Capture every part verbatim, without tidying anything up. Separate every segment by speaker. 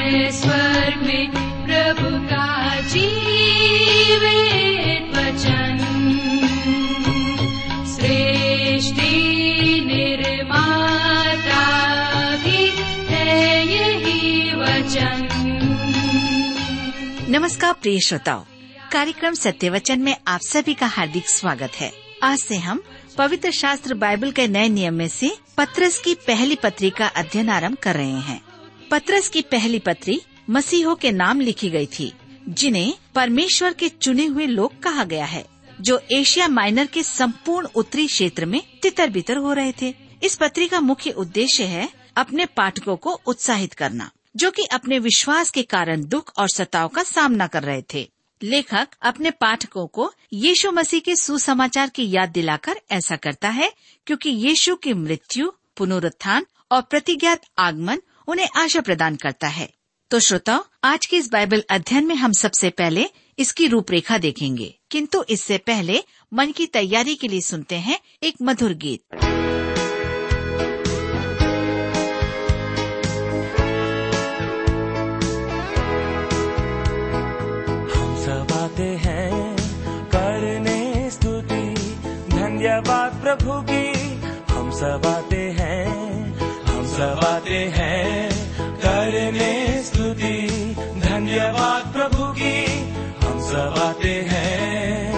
Speaker 1: है स्वर्ग में प्रभु का जीवित वचन। सृष्टि निर्माता भी है यही वचन।
Speaker 2: नमस्कार प्रिय श्रोताओ, कार्यक्रम सत्य वचन में आप सभी का हार्दिक स्वागत है। आज से हम पवित्र शास्त्र बाइबल के नए नियम में से पत्रस की पहली पत्री का अध्ययन आरंभ कर रहे हैं। पत्रस की पहली पत्री मसीहों के नाम लिखी गई थी, जिन्हें परमेश्वर के चुने हुए लोग कहा गया है, जो एशिया माइनर के संपूर्ण उत्तरी क्षेत्र में तितर बितर हो रहे थे। इस पत्री का मुख्य उद्देश्य है अपने पाठकों को उत्साहित करना, जो कि अपने विश्वास के कारण दुख और सताव का सामना कर रहे थे। लेखक अपने पाठकों को यीशु मसीह के सुसमाचार की याद दिलाकर ऐसा करता है, क्योंकि यीशु की मृत्यु, पुनरुत्थान और प्रतिज्ञात आगमन उन्हें आशा प्रदान करता है। तो श्रोताओ, आज के इस बाइबल अध्ययन में हम सबसे पहले इसकी रूपरेखा देखेंगे, किंतु इससे पहले मन की तैयारी के लिए सुनते हैं एक मधुर गीत।
Speaker 3: धन्यवाद प्रभु की हम सब आते हैं, हम सब आते हैं करने स्तुति। धन्यवाद प्रभु की हम सब आते हैं।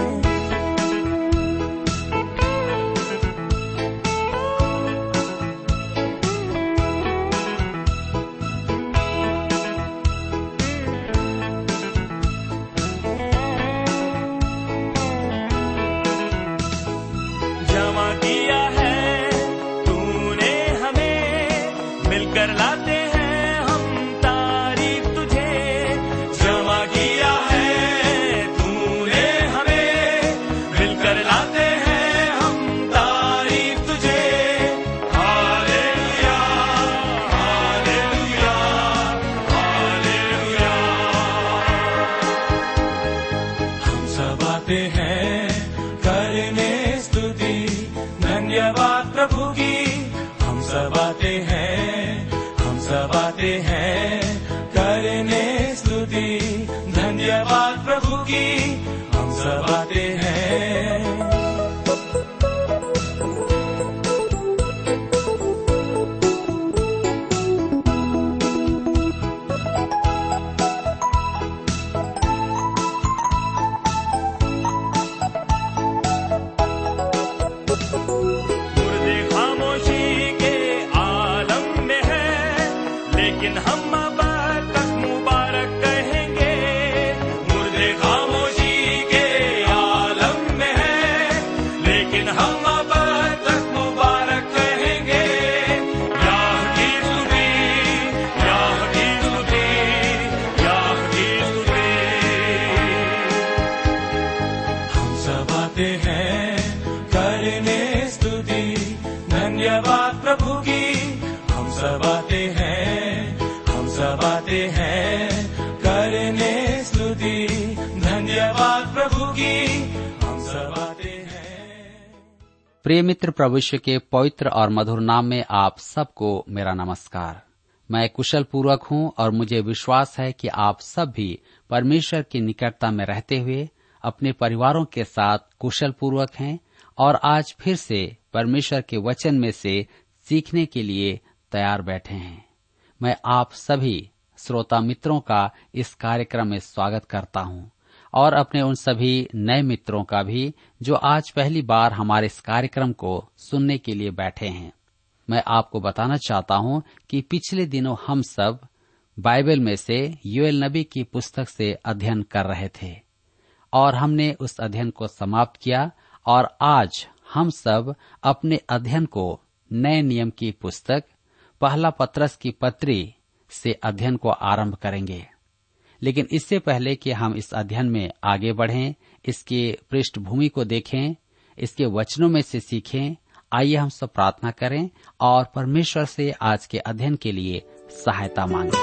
Speaker 3: धन्यवाद प्रभु की हम सब आते हैं। मुर्दे खामोशी के आलम में है, लेकिन हम
Speaker 4: प्रिय मित्र, प्रभु के पवित्र और मधुर नाम में आप सबको मेरा नमस्कार। मैं कुशल पूर्वक हूँ और मुझे विश्वास है कि आप सब भी परमेश्वर की निकटता में रहते हुए अपने परिवारों के साथ कुशल पूर्वक हैं और आज फिर से परमेश्वर के वचन में से सीखने के लिए तैयार बैठे हैं। मैं आप सभी श्रोता मित्रों का इस कार्यक्रम में स्वागत करता हूँ और अपने उन सभी नए मित्रों का भी जो आज पहली बार हमारे इस कार्यक्रम को सुनने के लिए बैठे हैं। मैं आपको बताना चाहता हूं कि पिछले दिनों हम सब बाइबल में से योएल नबी की पुस्तक से अध्ययन कर रहे थे और हमने उस अध्ययन को समाप्त किया और आज हम सब अपने अध्ययन को नए नियम की पुस्तक पहला पत्रस की पत्री से अध्ययन को आरंभ करेंगे। लेकिन इससे पहले कि हम इस अध्ययन में आगे बढ़ें, इसके पृष्ठभूमि को देखें, इसके वचनों में से सीखें, आइए हम सब प्रार्थना करें और परमेश्वर से आज के अध्ययन के लिए सहायता मांगें।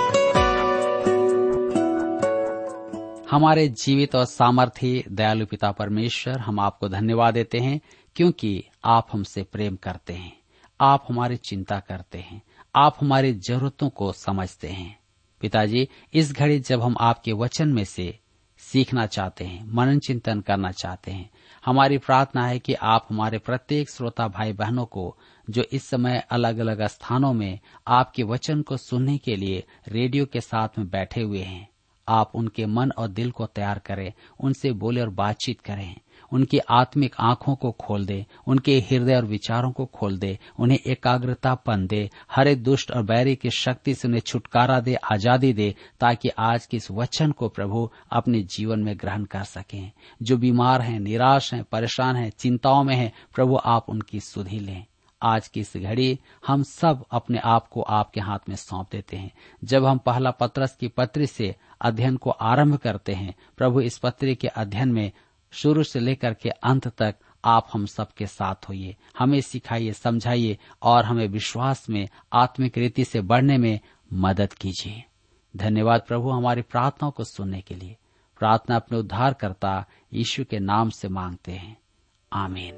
Speaker 4: हमारे जीवित और सामर्थी दयालु पिता परमेश्वर, हम आपको धन्यवाद देते हैं क्योंकि आप हमसे प्रेम करते हैं, आप हमारी चिंता करते हैं, आप हमारी जरूरतों को समझते हैं। पिताजी, इस घड़ी जब हम आपके वचन में से सीखना चाहते हैं, मनन चिंतन करना चाहते हैं, हमारी प्रार्थना है कि आप हमारे प्रत्येक श्रोता भाई बहनों को जो इस समय अलग अलग स्थानों में आपके वचन को सुनने के लिए रेडियो के साथ में बैठे हुए हैं, आप उनके मन और दिल को तैयार करें, उनसे बोले और बातचीत करें, उनकी आत्मिक आंखों को खोल दे, उनके हृदय और विचारों को खोल दे, उन्हें एकाग्रतापन दे, हर एक दुष्ट और बैरी की शक्ति से उन्हें छुटकारा दे, आजादी दे, ताकि आज के इस वचन को प्रभु अपने जीवन में ग्रहण कर सकें। जो बीमार हैं, निराश हैं, परेशान हैं, चिंताओं में हैं, प्रभु आप उनकी सुधि लें। आज की इस घड़ी हम सब अपने आप को आपके हाथ में सौंप देते हैं। जब हम पहला पत्रस की पत्री से अध्ययन को आरंभ करते हैं, प्रभु इस पत्री के अध्ययन में शुरू से लेकर के अंत तक आप हम सब के साथ होइए, हमें सिखाइए, समझाइए और हमें विश्वास में आत्मिक रीति से बढ़ने में मदद कीजिए। धन्यवाद प्रभु हमारी प्रार्थनाओं को सुनने के लिए। प्रार्थना अपने उद्धारकर्ता यीशु के नाम से मांगते हैं, आमीन।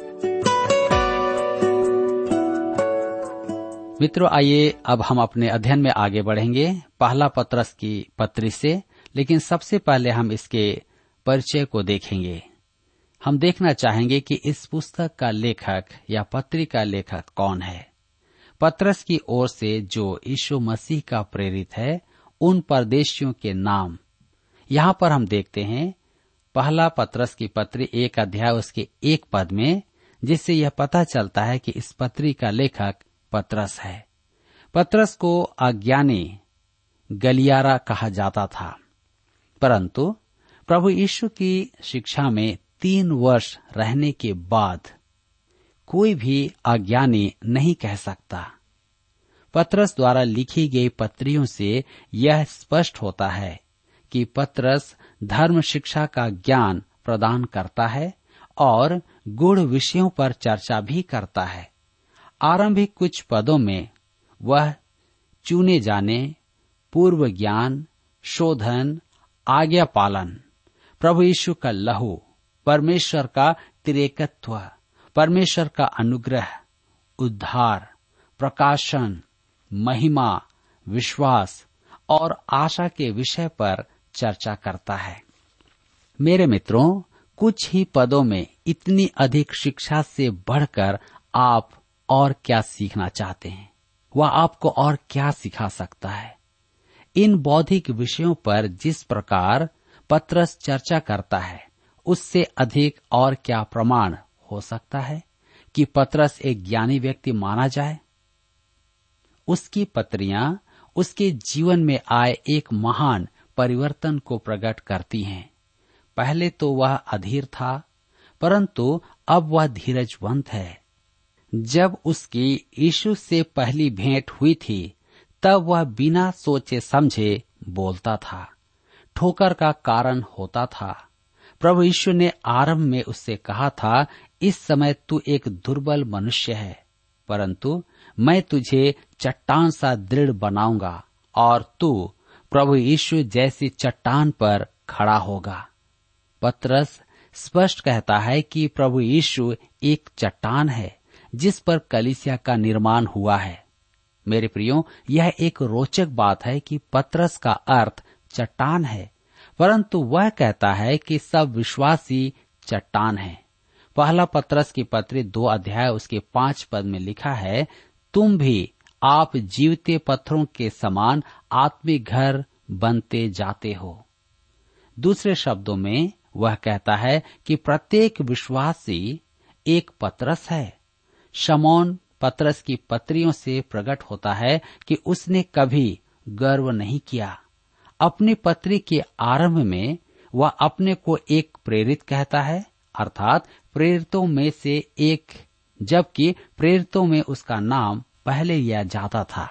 Speaker 4: मित्रों, आइए अब हम अपने अध्ययन में आगे बढ़ेंगे पहला पत्रस की पत्री से, लेकिन सबसे पहले हम इसके परिचय को देखेंगे। हम देखना चाहेंगे कि इस पुस्तक का लेखक या पत्री का लेखक कौन है। पत्रस की ओर से जो यीशु मसीह का प्रेरित है, उन परदेशियों के नाम यहाँ पर हम देखते हैं। पहला पत्रस की पत्री एक अध्याय उसके एक पद में, जिससे यह पता चलता है कि इस पत्री का लेखक पत्रस है। पत्रस को अज्ञानी गलियारा कहा जाता था, परंतु प्रभु यीशु की शिक्षा में तीन वर्ष रहने के बाद कोई भी अज्ञानी नहीं कह सकता। पत्रस द्वारा लिखी गई पत्रियों से यह स्पष्ट होता है कि पत्रस धर्म शिक्षा का ज्ञान प्रदान करता है और गूढ़ विषयों पर चर्चा भी करता है। आरंभिक कुछ पदों में वह चुने जाने, पूर्व ज्ञान, शोधन, आज्ञा पालन, प्रभु यीशु का लहू, परमेश्वर का त्रिएकत्व, परमेश्वर का अनुग्रह, उद्धार, प्रकाशन, महिमा, विश्वास और आशा के विषय पर चर्चा करता है। मेरे मित्रों, कुछ ही पदों में इतनी अधिक शिक्षा से बढ़कर आप और क्या सीखना चाहते हैं? वह आपको और क्या सिखा सकता है? इन बौद्धिक विषयों पर जिस प्रकार पत्रस चर्चा करता है, उससे अधिक और क्या प्रमाण हो सकता है कि पत्रस एक ज्ञानी व्यक्ति माना जाए? उसकी पत्रियां उसके जीवन में आए एक महान परिवर्तन को प्रकट करती हैं। पहले तो वह अधीर था, परंतु अब वह धीरजवंत है। जब उसकी यीशु से पहली भेंट हुई थी, तब वह बिना सोचे समझे बोलता था, ठोकर का कारण होता था। प्रभु यीशु ने आरंभ में उससे कहा था, इस समय तू एक दुर्बल मनुष्य है, परंतु मैं तुझे चट्टान सा दृढ़ बनाऊंगा और तू प्रभु यीशु जैसी चट्टान पर खड़ा होगा। पत्रस स्पष्ट कहता है कि प्रभु यीशु एक चट्टान है जिस पर कलीसिया का निर्माण हुआ है। मेरे प्रियो, यह एक रोचक बात है कि पत्रस का अर्थ चट्टान है, परंतु वह कहता है कि सब विश्वासी चट्टान है। पहला पत्रस की पत्री दो अध्याय उसके पांच पद में लिखा है, तुम भी आप जीवते पत्थरों के समान आत्मिक घर बनते जाते हो। दूसरे शब्दों में वह कहता है कि प्रत्येक विश्वासी एक पत्रस है। शमौन पत्रस की पत्रियों से प्रकट होता है कि उसने कभी गर्व नहीं किया। अपनी पत्री के आरंभ में वह अपने को एक प्रेरित कहता है, अर्थात प्रेरितों में से एक, जबकि प्रेरितों में उसका नाम पहले लिया जाता था।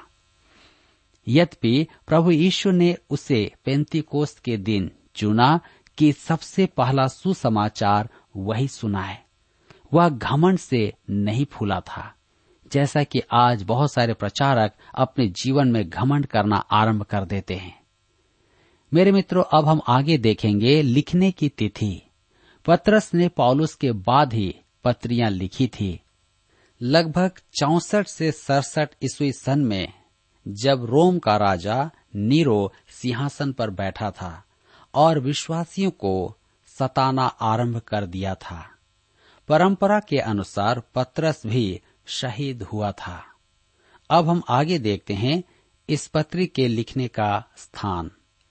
Speaker 4: यद्यपि प्रभु यीशु ने उसे पेंतीकोस्त के दिन चुना कि सबसे पहला सुसमाचार वही सुनाए। वह घमंड से नहीं फूला था, जैसा कि आज बहुत सारे प्रचारक अपने जीवन में घमंड करना आरंभ कर देते हैं। मेरे मित्रों, अब हम आगे देखेंगे लिखने की तिथि। पत्रस ने पौलुस के बाद ही पत्रियां लिखी थी। लगभग चौसठ से सड़सठ ईस्वी सन में जब रोम का राजा नीरो सिंहासन पर बैठा था और विश्वासियों को सताना आरंभ कर दिया था। परंपरा के अनुसार पतरस भी शहीद हुआ था। अब हम आगे देखते हैं इस पत्री के लिखने का स्थान।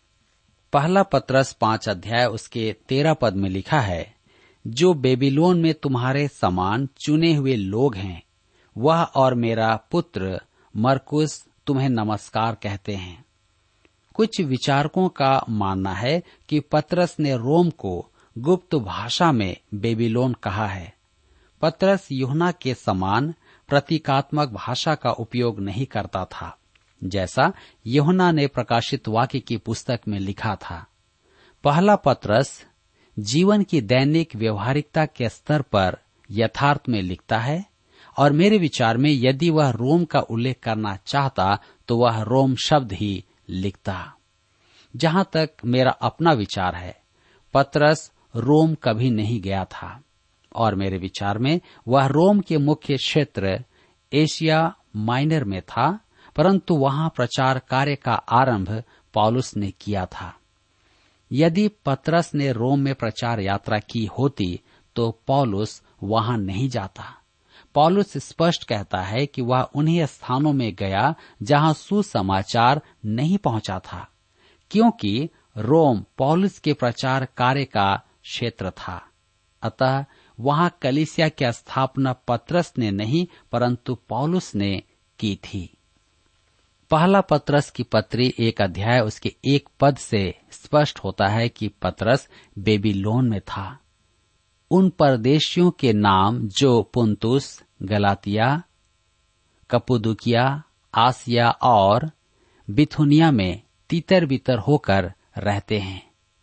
Speaker 4: पहला पतरस पांच अध्याय उसके तेरह पद में लिखा है, जो बेबीलोन में तुम्हारे समान चुने हुए लोग हैं, वह और मेरा पुत्र मरकुस तुम्हें नमस्कार कहते हैं। कुछ विचारकों का मानना है कि पतरस ने रोम को गुप्त भाषा में बेबीलोन कहा है। पतरस यूहन्ना के समान प्रतीकात्मक भाषा का उपयोग नहीं करता था, जैसा यूहन्ना ने प्रकाशित वाक्य की पुस्तक में लिखा था। पहला पतरस जीवन की दैनिक व्यवहारिकता के स्तर पर यथार्थ में लिखता है, और मेरे विचार में यदि वह रोम का उल्लेख करना चाहता तो वह रोम शब्द ही लिखता। जहां तक मेरा अपना विचार है, पतरस रोम कभी नहीं गया था, और मेरे विचार में वह रोम के मुख्य क्षेत्र एशिया माइनर में था, परंतु वहां प्रचार कार्य का आरंभ पौलुस ने किया था। यदि पतरस ने रोम में प्रचार यात्रा की होती तो पौलुस वहां नहीं जाता। पौलुस स्पष्ट कहता है कि वह उन्हीं स्थानों में गया जहां सुसमाचार नहीं पहुंचा था, क्योंकि रोम पौलुस के प्रचार कार्य का क्षेत्र था। अतः वहां कलीसिया की स्थापना पतरस ने नहीं परंतु पौलुस ने की थी। पहला पतरस की पत्री एक अध्याय उसके एक पद से स्पष्ट होता है कि पतरस बेबीलोन में था। उन परदेशियों के नाम जो पुंतुस, गलातिया, कप्पदूकिया, आसिया और बिथुनिया में तीतर बितर होकर रहते हैं।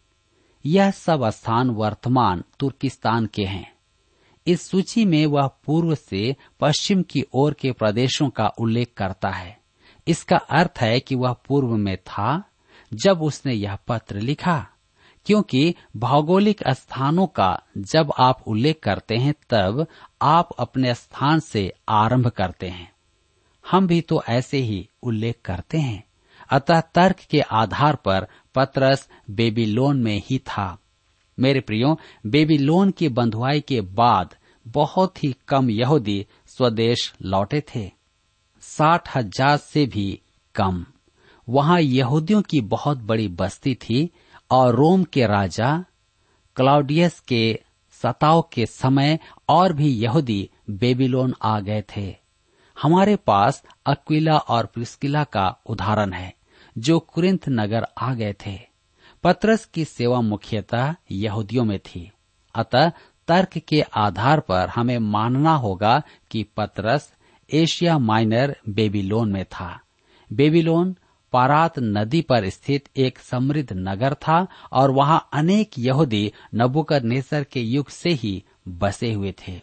Speaker 4: यह सब स्थान वर्तमान तुर्किस्तान के हैं। इस सूची में वह पूर्व से पश्चिम की ओर के प्रदेशों का उल्लेख करता है। इसका अर्थ है कि वह पूर्व में था जब उसने यह पत्र लिखा, क्योंकि भौगोलिक स्थानों का जब आप उल्लेख करते हैं तब आप अपने स्थान से आरंभ करते हैं। हम भी तो ऐसे ही उल्लेख करते हैं। अतः तर्क के आधार पर पतरस बेबीलोन में ही था। मेरे प्रियो, बेबीलोन की बंधुआई के बाद बहुत ही कम यहूदी स्वदेश लौटे थे, साठ हजार से भी कम। वहां यहूदियों की बहुत बड़ी बस्ती थी और रोम के राजा क्लाउडियस के सताव के समय और भी यहूदी बेबीलोन आ गए थे। हमारे पास अक्विला और प्रिस्किला का उदाहरण है, जो कुरिन्थ नगर आ गए थे। पतरस की सेवा मुख्यतः यहूदियों में थी। अतः तर्क के आधार पर हमें मानना होगा कि पतरस एशिया माइनर बेबीलोन में था। बेबीलोन पारात नदी पर स्थित एक समृद्ध नगर था और वहां अनेक यहूदी नबूकदनेस्सर के युग से ही बसे हुए थे।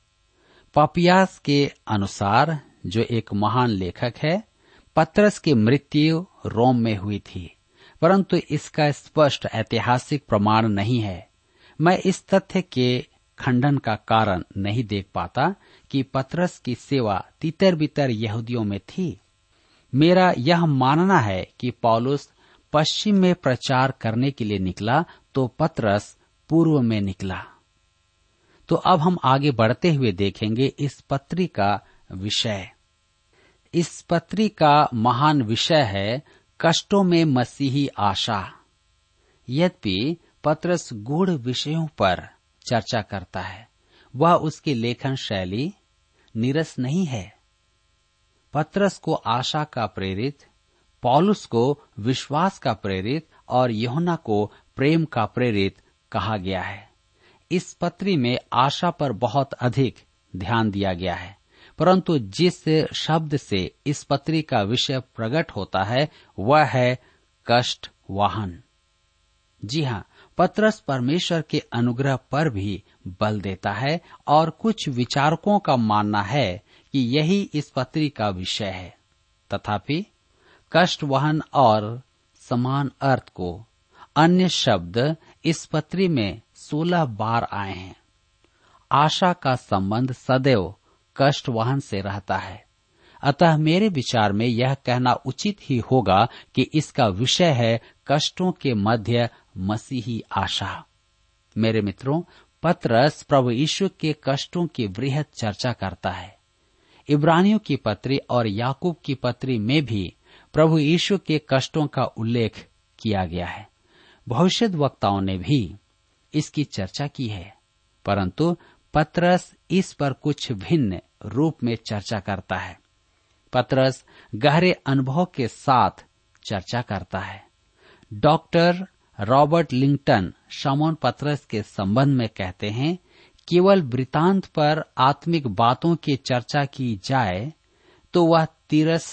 Speaker 4: पापियास के अनुसार, जो एक महान लेखक है, पतरस की मृत्यु रोम में हुई थी, परंतु इसका स्पष्ट ऐतिहासिक प्रमाण नहीं है। मैं इस तथ्य के खंडन का कारण नहीं देख पाता कि पतरस की सेवा तितर बितर यहूदियों में थी। मेरा यह मानना है कि पौलुस पश्चिम में प्रचार करने के लिए निकला तो पतरस पूर्व में निकला। तो अब हम आगे बढ़ते हुए देखेंगे इस पत्री का विषय। इस पत्री का महान विषय है कष्टों में मसीही आशा। यद्यपि पतरस गूढ़ विषयों पर चर्चा करता है, वह उसकी लेखन शैली नीरस नहीं है। पतरस को आशा का प्रेरित, पौलुस को विश्वास का प्रेरित और यूहन्ना को प्रेम का प्रेरित कहा गया है। इस पत्री में आशा पर बहुत अधिक ध्यान दिया गया है, परंतु जिस शब्द से इस पत्री का विषय प्रकट होता है वह है कष्ट वाहन। जी हाँ, पतरस परमेश्वर के अनुग्रह पर भी बल देता है और कुछ विचारकों का मानना है कि यही इस पत्री का विषय है। तथापि कष्ट वहन और समान अर्थ को अन्य शब्द इस पत्री में सोलह बार आए हैं। आशा का संबंध सदैव कष्ट वहन से रहता है। अतः मेरे विचार में यह कहना उचित ही होगा कि इसका विषय है कष्टों के मध्य मसीही आशा। मेरे मित्रों, पतरस प्रभु यीशु के कष्टों की वृहद चर्चा करता है। इब्रानियों की पत्री और याकूब की पत्री में भी प्रभु यीशु के कष्टों का उल्लेख किया गया है। भविष्यद्वक्ताओं ने भी इसकी चर्चा की है, परंतु पतरस इस पर कुछ भिन्न रूप में चर्चा करता है। पतरस गहरे अनुभव के साथ चर्चा करता है। डॉक्टर रॉबर्ट लिंगटन शमौन पतरस के संबंध में कहते हैं, केवल वृतांत पर आत्मिक बातों की चर्चा की जाए तो वह तिरस,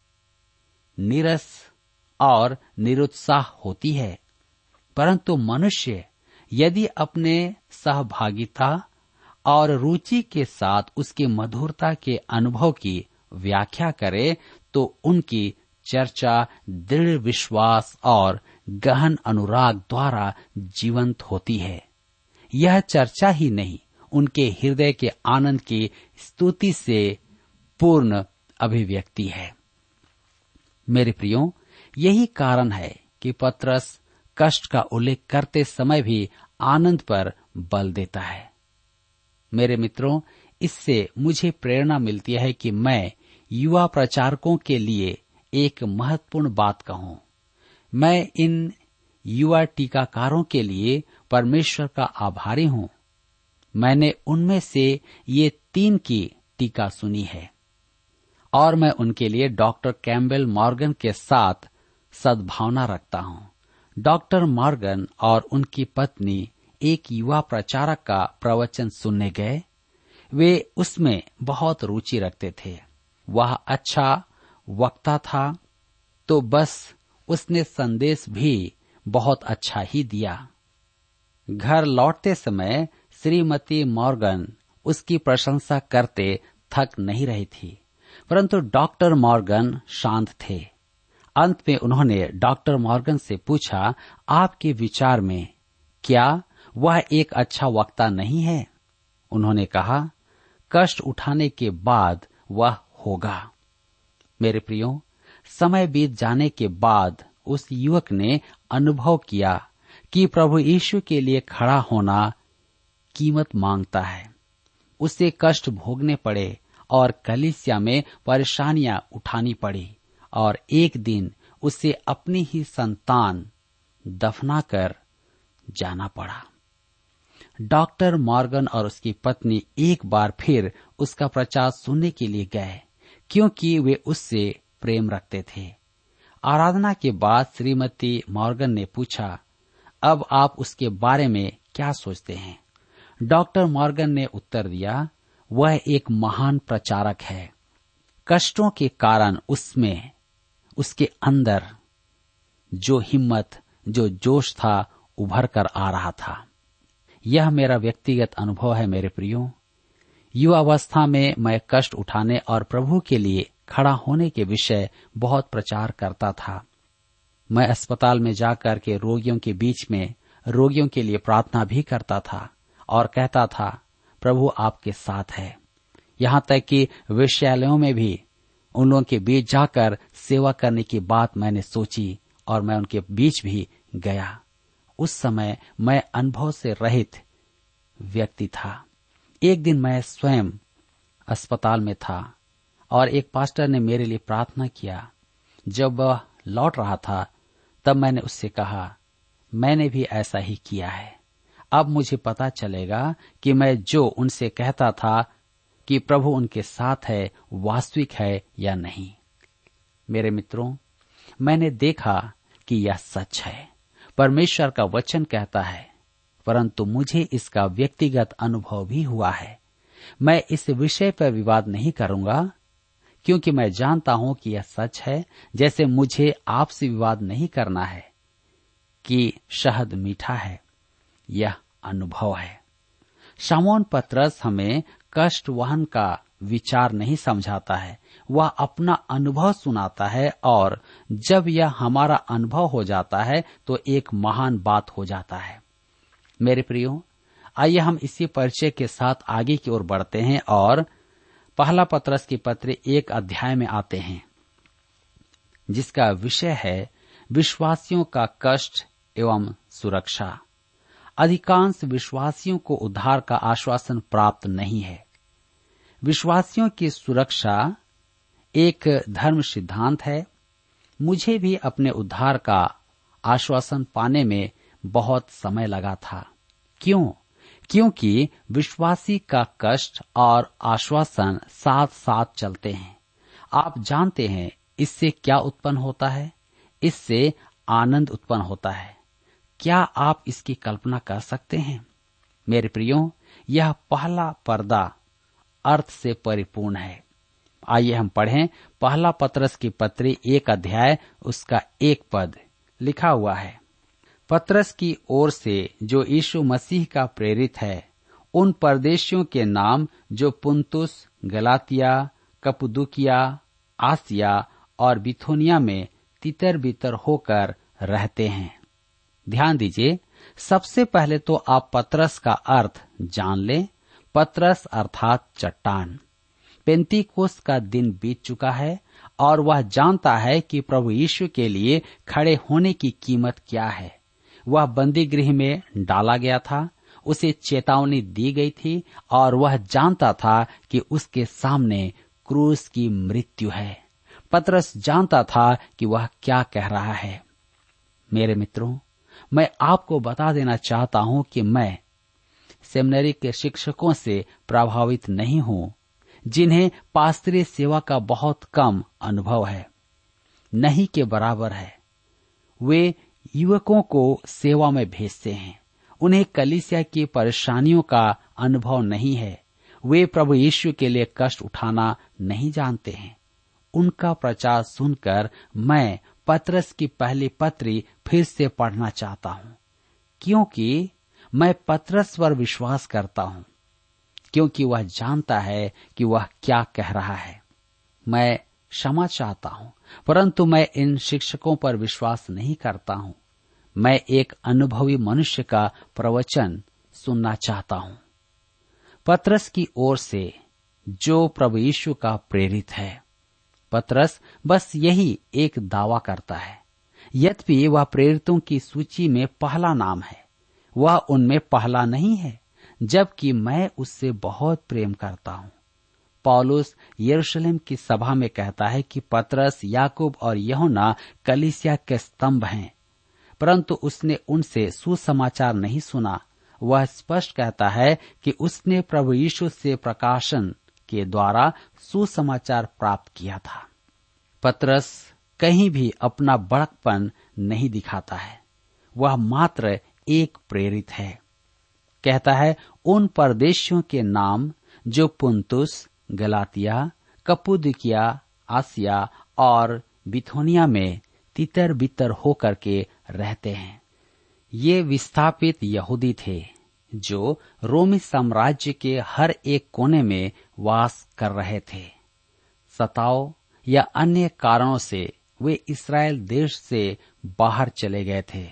Speaker 4: नीरस और निरुत्साह होती है, परंतु मनुष्य यदि अपने सहभागिता और रुचि के साथ उसकी मधुरता के अनुभव की व्याख्या करे तो उनकी चर्चा दृढ़ विश्वास और गहन अनुराग द्वारा जीवंत होती है। यह चर्चा ही नहीं, उनके हृदय के आनंद की स्तुति से पूर्ण अभिव्यक्ति है। मेरे प्रियो, यही कारण है कि पतरस कष्ट का उल्लेख करते समय भी आनंद पर बल देता है। मेरे मित्रों, इससे मुझे प्रेरणा मिलती है कि मैं युवा प्रचारकों के लिए एक महत्वपूर्ण बात कहूं। मैं इन युवा टीकाकारों के लिए परमेश्वर का आभारी हूं। मैंने उनमें से ये तीन की टीका सुनी है और मैं उनके लिए डॉक्टर कैम्पबेल मॉर्गन के साथ सद्भावना रखता हूं। डॉक्टर मॉर्गन और उनकी पत्नी एक युवा प्रचारक का प्रवचन सुनने गए। वे उसमें बहुत रुचि रखते थे। वह अच्छा वक्ता था, तो बस उसने संदेश भी बहुत अच्छा ही दिया। घर लौटते समय श्रीमती मॉर्गन उसकी प्रशंसा करते थक नहीं रही थी, परंतु डॉक्टर मॉर्गन शांत थे। अंत में उन्होंने डॉक्टर मॉर्गन से पूछा, आपके विचार में क्या वह एक अच्छा वक्ता नहीं है? उन्होंने कहा, कष्ट उठाने के बाद वह होगा। मेरे प्रियो, समय बीत जाने के बाद उस युवक ने अनुभव किया कि प्रभु यीशु के लिए खड़ा होना कीमत मांगता है। उसे कष्ट भोगने पड़े और कलीसिया में परेशानियां उठानी पड़ी और एक दिन उसे अपनी ही संतान दफनाकर जाना पड़ा। डॉक्टर मॉर्गन और उसकी पत्नी एक बार फिर उसका प्रचार सुनने के लिए गए, क्योंकि वे उससे प्रेम रखते थे। आराधना के बाद श्रीमती मॉर्गन ने पूछा, अब आप उसके बारे में क्या सोचते हैं? डॉक्टर मॉर्गन ने उत्तर दिया, वह एक महान प्रचारक है। कष्टों के कारण उसमें, उसके अंदर जो हिम्मत, जो जोश था, उभर कर आ रहा था। यह मेरा व्यक्तिगत अनुभव है। मेरे प्रियो, युवावस्था में मैं कष्ट उठाने और प्रभु के लिए खड़ा होने के विषय बहुत प्रचार करता था। मैं अस्पताल में जाकर के रोगियों के बीच में रोगियों के लिए प्रार्थना भी करता था और कहता था, प्रभु आपके साथ है। यहाँ तक कि विश्वविद्यालयों में भी उन लोगों के बीच जाकर सेवा करने की बात मैंने सोची और मैं उनके बीच भी गया। उस समय मैं अनुभव से रहित व्यक्ति था। एक दिन मैं स्वयं अस्पताल में था और एक पास्टर ने मेरे लिए प्रार्थना किया। जब वह लौट रहा था तब मैंने उससे कहा, मैंने भी ऐसा ही किया है। अब मुझे पता चलेगा कि मैं जो उनसे कहता था कि प्रभु उनके साथ है, वास्तविक है या नहीं। मेरे मित्रों, मैंने देखा कि यह सच है। परमेश्वर का वचन कहता है, परंतु मुझे इसका व्यक्तिगत अनुभव भी हुआ है। मैं इस विषय पर विवाद नहीं करूंगा, क्योंकि मैं जानता हूं कि यह सच है। जैसे मुझे आपसे विवाद नहीं करना है कि शहद मीठा है, यह अनुभव है। शमौन पतरस हमें कष्ट वहन का विचार नहीं समझाता है, वह अपना अनुभव सुनाता है, और जब यह हमारा अनुभव हो जाता है तो एक महान बात हो जाता है। मेरे प्रियो, आइए हम इसी परिचय के साथ आगे की ओर बढ़ते हैं और पहला पत्रस की पत्र एक अध्याय में आते हैं, जिसका विषय है विश्वासियों का कष्ट एवं सुरक्षा। अधिकांश विश्वासियों को उद्धार का आश्वासन प्राप्त नहीं है। विश्वासियों की सुरक्षा एक धर्म सिद्धांत है। मुझे भी अपने उद्धार का आश्वासन पाने में बहुत समय लगा था। क्यों? क्योंकि विश्वासी का कष्ट और आश्वासन साथ साथ चलते हैं। आप जानते हैं इससे क्या उत्पन्न होता है? इससे आनंद उत्पन्न होता है। क्या आप इसकी कल्पना कर सकते हैं? मेरे प्रियो, यह पहला पर्दा अर्थ से परिपूर्ण है। आइए हम पढ़ें पहला पत्रस की पत्री एक अध्याय उसका एक पद। लिखा हुआ है, पत्रस की ओर से जो यीशु मसीह का प्रेरित है, उन परदेशियों के नाम जो पुंतुस, गलातिया, कप्पदूकिया, आसिया और बिथुनिया में तितर बितर होकर रहते हैं। ध्यान दीजिए, सबसे पहले तो आप पत्रस का अर्थ जान लें। पत्रस अर्थात चट्टान। पेंतीकोस्त का दिन बीत चुका है और वह जानता है कि प्रभु यीशु के लिए खड़े होने की कीमत क्या है। वह बंदी गृह में डाला गया था, उसे चेतावनी दी गई थी और वह जानता था कि उसके सामने क्रूस की मृत्यु है। पत्रस जानता था कि वह क्या कह रहा है। मेरे मित्रों, मैं आपको बता देना चाहता हूं कि मैं सेमिनरी के शिक्षकों से प्रभावित नहीं हूं, जिन्हें पास्तरीय सेवा का बहुत कम अनुभव है। नहीं के बराबर है। वे युवकों को सेवा में भेजते हैं। उन्हें कलीसिया की परेशानियों का अनुभव नहीं है। वे प्रभु यीशु के लिए कष्ट उठाना नहीं जानते हैं। उनका प्रचार सुनकर मैं पत्रस की पहली पत्री फिर से पढ़ना चाहता हूं, क्योंकि मैं पत्रस पर विश्वास करता हूं, क्योंकि वह जानता है कि वह क्या कह रहा है। मैं क्षमा चाहता हूं, परंतु मैं इन शिक्षकों पर विश्वास नहीं करता हूं। मैं एक अनुभवी मनुष्य का प्रवचन सुनना चाहता हूं। पत्रस की ओर से जो प्रभु यीशु का प्रेरित है। पत्रस बस यही एक दावा करता है। यद्यपि वह प्रेरितों की सूची में पहला नाम है, वह उनमें पहला नहीं है, जबकि मैं उससे बहुत प्रेम करता हूं। पौलुस यरूशलेम की सभा में कहता है कि पतरस, याकूब और यूहन्ना कलीसिया के स्तंभ हैं, परंतु उसने उनसे सुसमाचार नहीं सुना। वह स्पष्ट कहता है कि उसने प्रभु यीशु से प्रकाशन के द्वारा सुसमाचार प्राप्त किया था। पतरस कहीं भी अपना बड़कपन नहीं दिखाता है, वह मात्र एक प्रेरित है। कहता है, उन परदेशियों के नाम जो पुंतुस, गलातिया, कप्पदूकिया, आसिया और बिथुनिया में तितर बितर होकर के रहते हैं। ये विस्थापित यहूदी थे जो रोमी साम्राज्य के हर एक कोने में वास कर रहे थे। सताव या अन्य कारणों से वे इस्राएल देश से बाहर चले गए थे,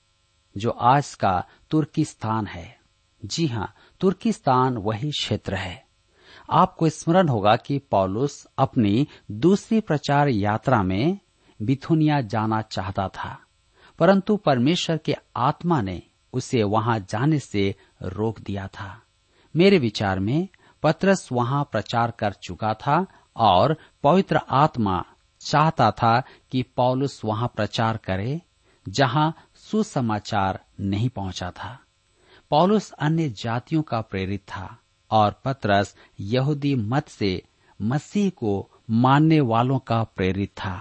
Speaker 4: जो आज का तुर्किस्तान है। जी हाँ, तुर्किस्तान वही क्षेत्र है। आपको स्मरण होगा कि पौलुस अपनी दूसरी प्रचार यात्रा में बिथुनिया जाना चाहता था, परंतु परमेश्वर के आत्मा ने उसे वहां जाने से रोक दिया था। मेरे विचार में पतरस वहां प्रचार कर चुका था और पवित्र आत्मा चाहता था कि पौलुस वहां प्रचार करे जहां सुसमाचार नहीं पहुंचा था। पौलुस अन्य जातियों का प्रेरित था और पतरस यहूदी मत से मसीह को मानने वालों का प्रेरित था।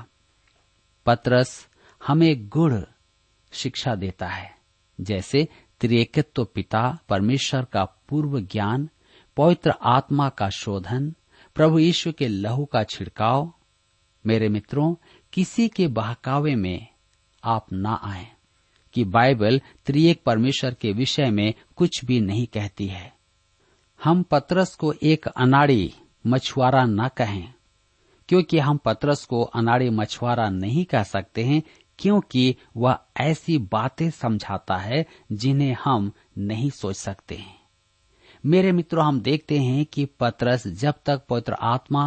Speaker 4: पतरस हमें गूढ़ शिक्षा देता है, जैसे त्रिएकत्व पिता परमेश्वर का पूर्व ज्ञान, पवित्र आत्मा का शोधन, प्रभु यीशु के लहू का छिड़काव। मेरे मित्रों, किसी के बहकावे में आप ना आएं कि बाइबल त्रिएक परमेश्वर के विषय में कुछ भी नहीं कहती है। हम पतरस को एक अनाड़ी मछुआरा न कहें, क्योंकि हम पतरस को अनाड़ी मछुआरा नहीं कह सकते हैं, क्योंकि वह ऐसी बातें समझाता है जिन्हें हम नहीं सोच सकते हैं। मेरे मित्रों, हम देखते हैं कि पतरस जब तक पवित्र आत्मा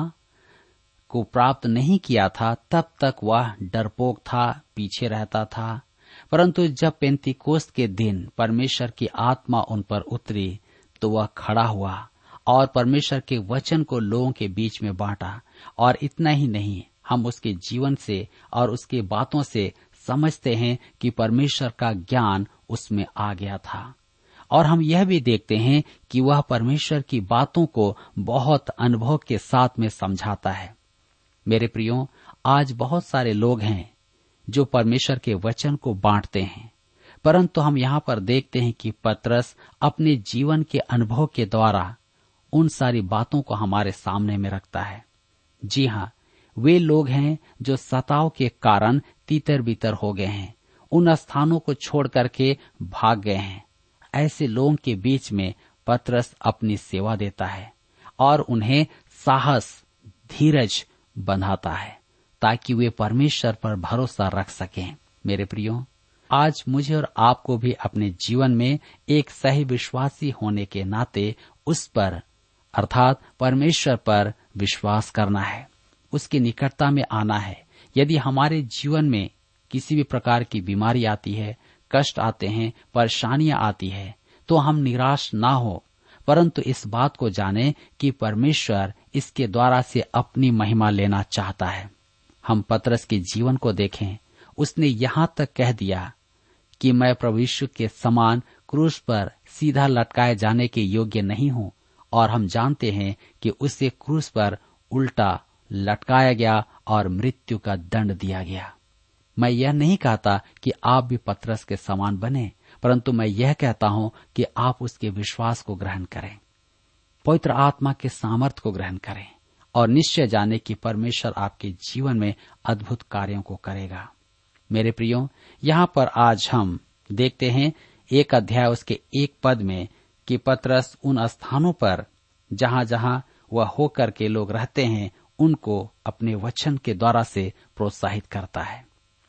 Speaker 4: को प्राप्त नहीं किया था तब तक वह डरपोक था, पीछे रहता था। परंतु जब पेंतीकोस्त के दिन परमेश्वर की आत्मा उन पर उतरी तो वह खड़ा हुआ और परमेश्वर के वचन को लोगों के बीच में बांटा। और इतना ही नहीं, हम उसके जीवन से और उसके बातों से समझते हैं कि परमेश्वर का ज्ञान उसमें आ गया था। और हम यह भी देखते हैं कि वह परमेश्वर की बातों को बहुत अनुभव के साथ में समझाता है। मेरे प्रियो, आज बहुत सारे लोग हैं जो परमेश्वर के वचन को बांटते हैं, परंतु हम यहाँ पर देखते हैं कि पतरस अपने जीवन के अनुभव के द्वारा उन सारी बातों को हमारे सामने में रखता है। जी हाँ, वे लोग हैं जो सताव के कारण तीतर बीतर हो गए हैं, उन स्थानों को छोड़ करके भाग गए हैं। ऐसे लोगों के बीच में पतरस अपनी सेवा देता है और उन्हें साहस, धीरज बंधाता है ताकि वे परमेश्वर पर भरोसा रख सकें। मेरे प्रियो, आज मुझे और आपको भी अपने जीवन में एक सही विश्वासी होने के नाते उस पर अर्थात परमेश्वर पर विश्वास करना है, उसकी निकटता में आना है। यदि हमारे जीवन में किसी भी प्रकार की बीमारी आती है, कष्ट आते हैं, परेशानियां आती है, तो हम निराश ना हो, परंतु इस बात को जाने कि परमेश्वर इसके द्वारा से अपनी महिमा लेना चाहता है। हम पतरस के जीवन को देखें, उसने यहाँ तक कह दिया कि मैं प्रभु यीशु के समान क्रूस पर सीधा लटकाए जाने के योग्य नहीं हूँ, और हम जानते हैं कि उसे क्रूस पर उल्टा लटकाया गया और मृत्यु का दंड दिया गया। मैं यह नहीं कहता कि आप भी पतरस के समान बने, परंतु मैं यह कहता हूं कि आप उसके विश्वास को ग्रहण करें, पवित्र आत्मा के सामर्थ्य को ग्रहण करें और निश्चय जाने कि परमेश्वर आपके जीवन में अद्भुत कार्यों को करेगा। मेरे प्रियो, यहाँ पर आज हम देखते हैं एक अध्याय उसके एक पद में कि पतरस उन स्थानों पर जहाँ जहाँ वह होकर के लोग रहते हैं उनको अपने वचन के द्वारा से प्रोत्साहित करता है।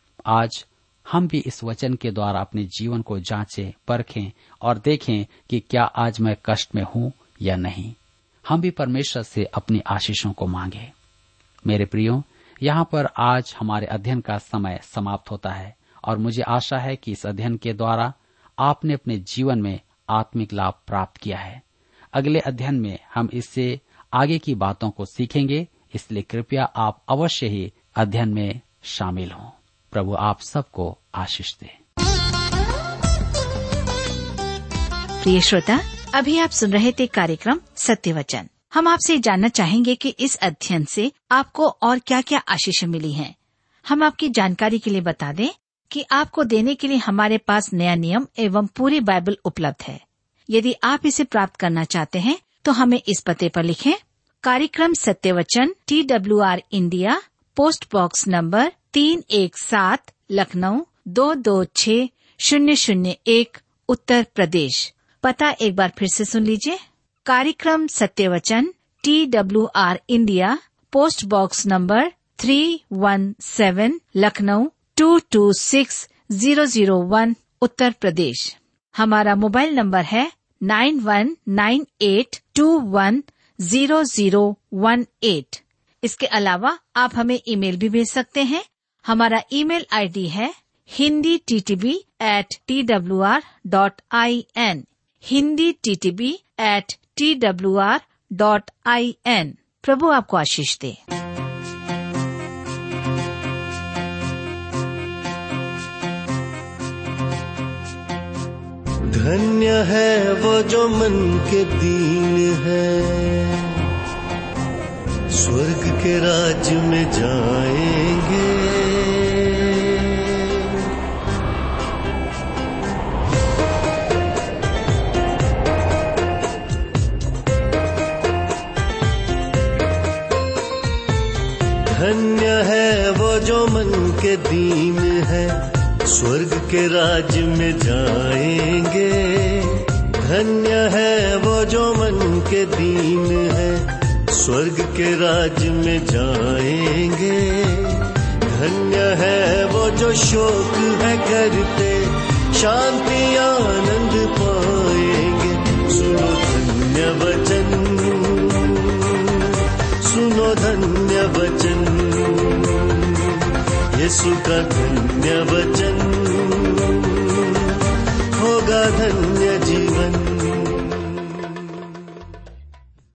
Speaker 4: आज हम भी इस वचन के द्वारा अपने जीवन को जांचें, परखें और देखें कि क्या आज मैं कष्ट में हूँ या नहीं। हम भी परमेश्वर से अपनी आशीषों को मांगे। मेरे प्रियो, यहाँ पर आज हमारे अध्ययन का समय समाप्त होता है और मुझे आशा है कि इस अध्ययन के द्वारा आपने अपने जीवन में आत्मिक लाभ प्राप्त किया है। अगले अध्ययन में हम इससे आगे की बातों को सीखेंगे, इसलिए कृपया आप अवश्य ही अध्ययन में शामिल हों। प्रभु आप सबको आशीष दे।
Speaker 2: प्रिय श्रोता, अभी आप सुन रहे थे कार्यक्रम सत्य वचन। हम आपसे जानना चाहेंगे कि इस अध्ययन से आपको और क्या क्या आशीष मिली हैं। हम आपकी जानकारी के लिए बता दें कि आपको देने के लिए हमारे पास नया नियम एवं पूरी बाइबल उपलब्ध है। यदि आप इसे प्राप्त करना चाहते हैं तो हमें इस पते पर लिखें। कार्यक्रम सत्य वचन, T W R India, post box number तीन एक सात, लखनऊ दो दो छः शून्य शून्य एक, उत्तर प्रदेश। पता एक बार फिर से सुन लीजिए। कार्यक्रम सत्य वचन, T W R India, post box number three one seven, Lucknow two two six zero zero one, Uttar Pradesh. हमारा मोबाइल नंबर है nine one nine eight two one zero zero one eight. इसके अलावा आप हमें ईमेल भी भेज सकते हैं। हमारा ईमेल आईडी है Hindi T T B at T W R dot I N, Hindi T T B at T W R dot I N. प्रभु आपको आशीष दे।
Speaker 5: धन्य है वो जो मन के दीन है, स्वर्ग के राज्य में जाएंगे। धन्य है वो जो मन के दीन है, स्वर्ग के राज्य में जाएंगे। धन्य है वो जो मन के दीन है, स्वर्ग के राज्य में जाएंगे। धन्य है वो जो शोक है करते, शांति आनंद पाएंगे। सुनो धन्य यीशु का धन्य वचन, होगा धन्य जीवन।